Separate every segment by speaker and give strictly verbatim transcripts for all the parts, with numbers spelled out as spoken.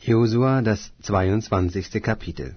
Speaker 1: Josua, das zweiundzwanzigste Kapitel.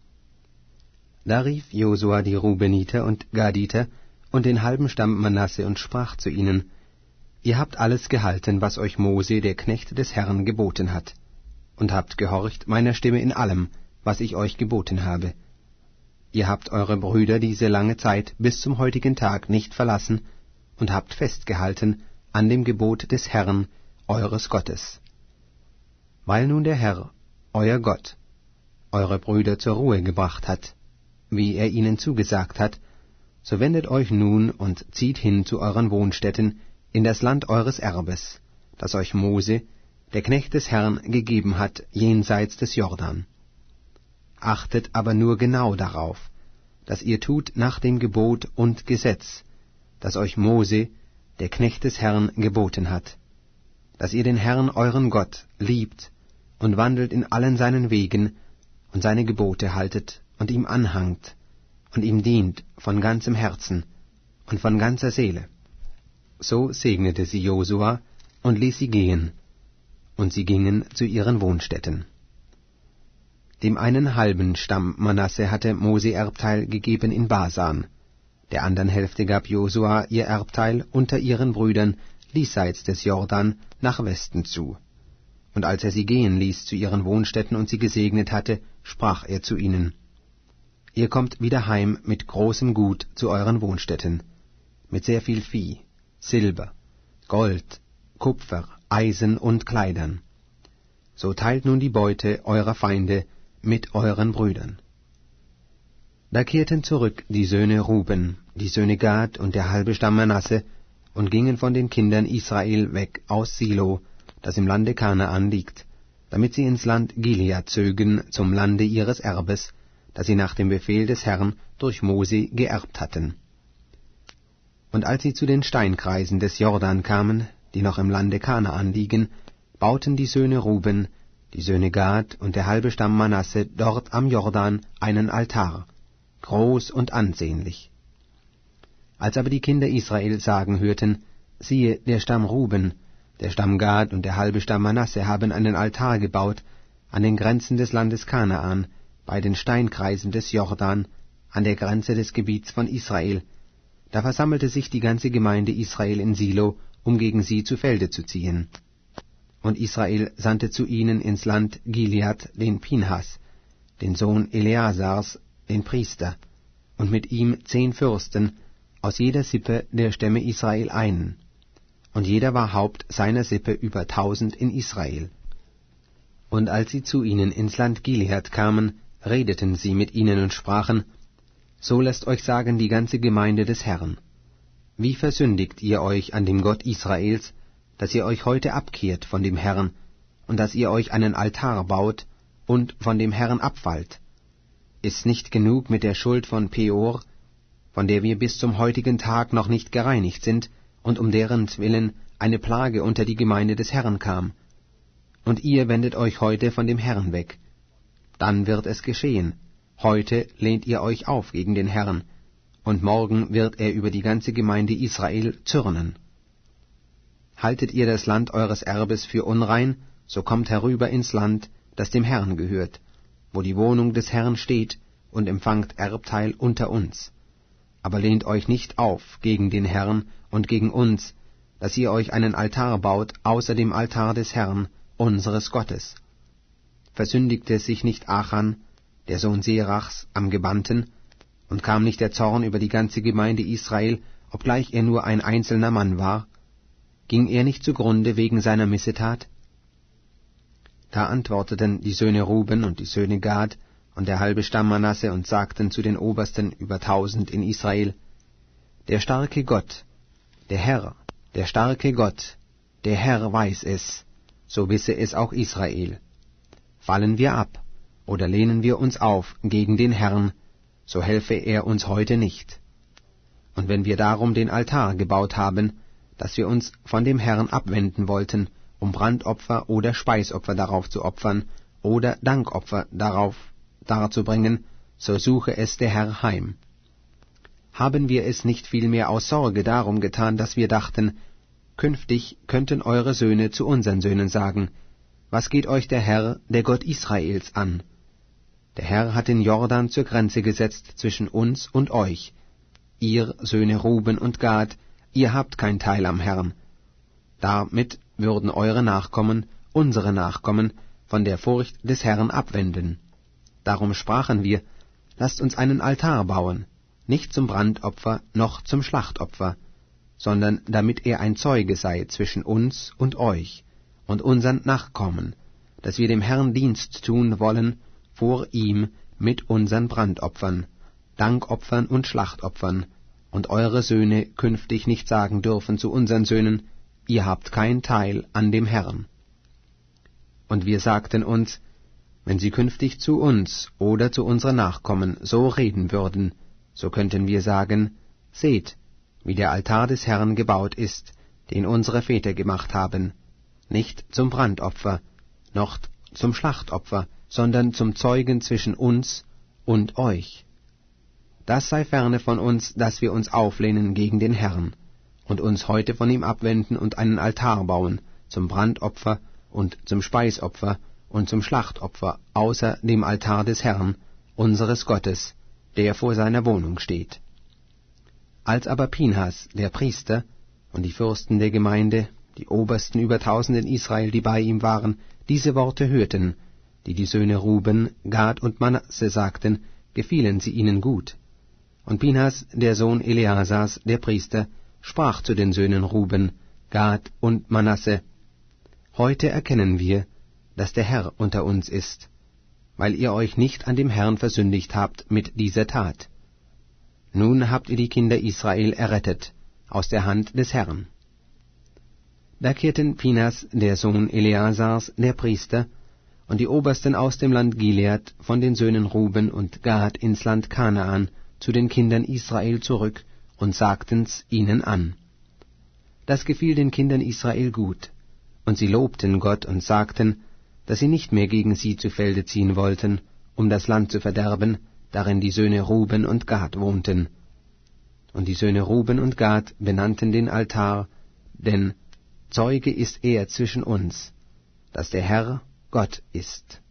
Speaker 1: Da rief Josua die Rubeniter und Gaditer und den halben Stamm Manasse und sprach zu ihnen: Ihr habt alles gehalten, was euch Mose, der Knecht des Herrn, geboten hat, und habt gehorcht meiner Stimme in allem, was ich euch geboten habe. Ihr habt eure Brüder diese lange Zeit bis zum heutigen Tag nicht verlassen und habt festgehalten an dem Gebot des Herrn, eures Gottes. Weil nun der Herr, euer Gott, eure Brüder zur Ruhe gebracht hat, wie er ihnen zugesagt hat, so wendet euch nun und zieht hin zu euren Wohnstätten in das Land eures Erbes, das euch Mose, der Knecht des Herrn, gegeben hat jenseits des Jordan. Achtet aber nur genau darauf, dass ihr tut nach dem Gebot und Gesetz, das euch Mose, der Knecht des Herrn, geboten hat, dass ihr den Herrn euren Gott liebt und wandelt in allen seinen Wegen und seine Gebote haltet und ihm anhangt und ihm dient von ganzem Herzen und von ganzer Seele. So segnete sie Josua und ließ sie gehen, und sie gingen zu ihren Wohnstätten. Dem einen halben Stamm Manasse hatte Mose Erbteil gegeben in Basan, der anderen Hälfte gab Josua ihr Erbteil unter ihren Brüdern diesseits des Jordan nach Westen zu. Und als er sie gehen ließ zu ihren Wohnstätten und sie gesegnet hatte, sprach er zu ihnen: Ihr kommt wieder heim mit großem Gut zu euren Wohnstätten, mit sehr viel Vieh, Silber, Gold, Kupfer, Eisen und Kleidern. So teilt nun die Beute eurer Feinde mit euren Brüdern. Da kehrten zurück die Söhne Ruben, die Söhne Gad und der halbe Stamm Manasse, und gingen von den Kindern Israel weg aus Silo, das im Lande Kanaan liegt, damit sie ins Land Gilead zögen, zum Lande ihres Erbes, das sie nach dem Befehl des Herrn durch Mose geerbt hatten. Und als sie zu den Steinkreisen des Jordan kamen, die noch im Lande Kanaan liegen, bauten die Söhne Ruben, die Söhne Gad und der halbe Stamm Manasse dort am Jordan einen Altar, groß und ansehnlich. Als aber die Kinder Israel sagen hörten: Siehe, der Stamm Ruben, der Stamm Gad und der halbe Stamm Manasse haben einen Altar gebaut an den Grenzen des Landes Kanaan, bei den Steinkreisen des Jordan, an der Grenze des Gebiets von Israel, da versammelte sich die ganze Gemeinde Israel in Silo, um gegen sie zu Felde zu ziehen. Und Israel sandte zu ihnen ins Land Gilead den Pinhas, den Sohn Eleasars, den Priester, und mit ihm zehn Fürsten aus jeder Sippe der Stämme Israel einen, und jeder war Haupt seiner Sippe über tausend in Israel. Und als sie zu ihnen ins Land Gilead kamen, redeten sie mit ihnen und sprachen: So lässt euch sagen die ganze Gemeinde des Herrn: Wie versündigt ihr euch an dem Gott Israels, dass ihr euch heute abkehrt von dem Herrn, und dass ihr euch einen Altar baut und von dem Herrn abfallt? Ist nicht genug mit der Schuld von Peor, von der wir bis zum heutigen Tag noch nicht gereinigt sind, und um deren Willen eine Plage unter die Gemeinde des Herrn kam? Und ihr wendet euch heute von dem Herrn weg. Dann wird es geschehen: Heute lehnt ihr euch auf gegen den Herrn, und morgen wird er über die ganze Gemeinde Israel zürnen. Haltet ihr das Land eures Erbes für unrein, so kommt herüber ins Land, das dem Herrn gehört, wo die Wohnung des Herrn steht, und empfangt Erbteil unter uns. Aber lehnt euch nicht auf gegen den Herrn und gegen uns, dass ihr euch einen Altar baut außer dem Altar des Herrn, unseres Gottes. Versündigte sich nicht Achan, der Sohn Serachs, am Gebannten, und kam nicht der Zorn über die ganze Gemeinde Israel, obgleich er nur ein einzelner Mann war? Ging er nicht zugrunde wegen seiner Missetat? Da antworteten die Söhne Ruben und die Söhne Gad und der halbe Stamm Manasse und sagten zu den Obersten über tausend in Israel: Der starke Gott, der Herr, der starke Gott, der Herr weiß es, so wisse es auch Israel. Fallen wir ab oder lehnen wir uns auf gegen den Herrn, so helfe er uns heute nicht. Und wenn wir darum den Altar gebaut haben, dass wir uns von dem Herrn abwenden wollten, um Brandopfer oder Speisopfer darauf zu opfern oder Dankopfer darauf darzubringen, so suche es der Herr heim. Haben wir es nicht vielmehr aus Sorge darum getan, dass wir dachten, künftig könnten eure Söhne zu unseren Söhnen sagen: was geht euch der Herr, der Gott Israels, an? Der Herr hat den Jordan zur Grenze gesetzt zwischen uns und euch. Ihr, Söhne Ruben und Gad, ihr habt kein Teil am Herrn. Damit würden eure Nachkommen, unsere Nachkommen, von der Furcht des Herrn abwenden. Darum sprachen wir, lasst uns einen Altar bauen, nicht zum Brandopfer noch zum Schlachtopfer, sondern damit er ein Zeuge sei zwischen uns und euch und unseren Nachkommen, dass wir dem Herrn Dienst tun wollen vor ihm mit unseren Brandopfern, Dankopfern und Schlachtopfern, und eure Söhne künftig nicht sagen dürfen zu unseren Söhnen, ihr habt kein Teil an dem Herrn. Und wir sagten uns, wenn sie künftig zu uns oder zu unseren Nachkommen so reden würden, so könnten wir sagen, seht, wie der Altar des Herrn gebaut ist, den unsere Väter gemacht haben, nicht zum Brandopfer, noch zum Schlachtopfer, sondern zum Zeugen zwischen uns und euch. Das sei ferne von uns, dass wir uns auflehnen gegen den Herrn und uns heute von ihm abwenden und einen Altar bauen, zum Brandopfer und zum Speisopfer und zum Schlachtopfer, außer dem Altar des Herrn, unseres Gottes, der vor seiner Wohnung steht. Als aber Pinhas, der Priester, und die Fürsten der Gemeinde, die Obersten über tausend in Israel, die bei ihm waren, diese Worte hörten, die die Söhne Ruben, Gad und Manasse sagten, gefielen sie ihnen gut. Und Pinhas, der Sohn Eleasars, der Priester, sprach zu den Söhnen Ruben, Gad und Manasse, Heute erkennen wir, dass der Herr unter uns ist, weil ihr euch nicht an dem Herrn versündigt habt mit dieser Tat. Nun habt ihr die Kinder Israel errettet aus der Hand des Herrn. Da kehrten Pinhas, der Sohn Eleasars, der Priester, und die Obersten aus dem Land Gilead von den Söhnen Ruben und Gad ins Land Kanaan zu den Kindern Israel zurück und sagten's ihnen an. Das gefiel den Kindern Israel gut, und sie lobten Gott und sagten, dass sie nicht mehr gegen sie zu Felde ziehen wollten, um das Land zu verderben, darin die Söhne Ruben und Gad wohnten. Und die Söhne Ruben und Gad benannten den Altar, denn Zeuge ist er zwischen uns, dass der Herr Gott ist.